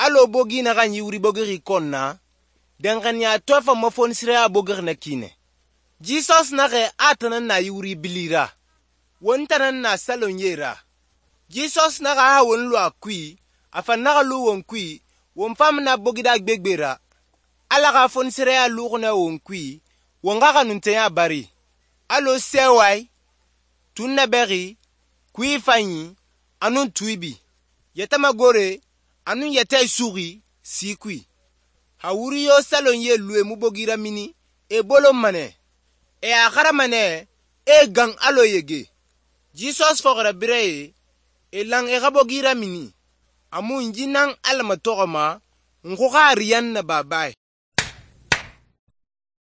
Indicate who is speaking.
Speaker 1: alo bogi na ganyi wuri bogiri konna dengan ya tofa mafon sira bogir na kine Jesus na ge atanan na yuri bilira wontanan na salon yera Jesus na ga won lo akui afan na lu won kui won fam na bogida gbegbera ala ga fon sira lu na won kui won ga kanunte ya bari alo sewai tunna beri kui fanyi anun tuibi yetama gore anun yete suri sikui hawuri yo salon ye luwe mu bogira mini e bolo mane e akara mane e gang alo yege Jesus fogra bireye e lang e gabogira mini amu njinang alma togoma ngoga riyan na babai